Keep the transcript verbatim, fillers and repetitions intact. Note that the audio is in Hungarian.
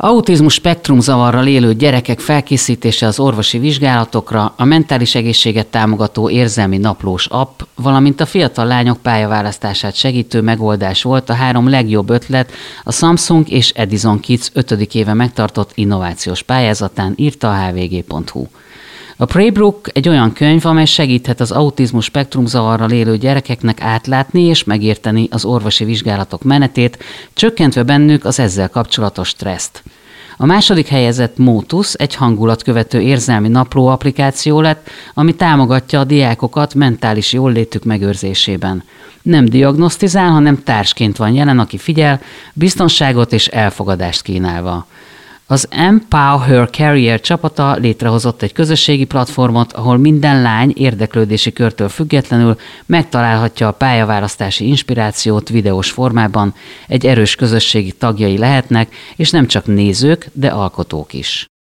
Autizmus spektrumzavarral élő gyerekek felkészítése az orvosi vizsgálatokra, a mentális egészséget támogató érzelmi naplós app, valamint a fiatal lányok pályaválasztását segítő megoldás volt a három legjobb ötlet a Samsung és Edison Kids ötödik éve megtartott innovációs pályázatán, írta a há vé gé pont hú. A Praybook egy olyan könyv, amely segíthet az autizmus spektrumzavarral élő gyerekeknek átlátni és megérteni az orvosi vizsgálatok menetét, csökkentve bennük az ezzel kapcsolatos stresszt. A második helyezett Motus egy hangulatkövető érzelmi napló applikáció lett, ami támogatja a diákokat mentális jóllétük megőrzésében. Nem diagnosztizál, hanem társként van jelen, aki figyel, biztonságot és elfogadást kínálva. Az Empower Her Career csapata létrehozott egy közösségi platformot, ahol minden lány érdeklődési körtől függetlenül megtalálhatja a pályaválasztási inspirációt videós formában, egy erős közösségi tagjai lehetnek, és nem csak nézők, de alkotók is.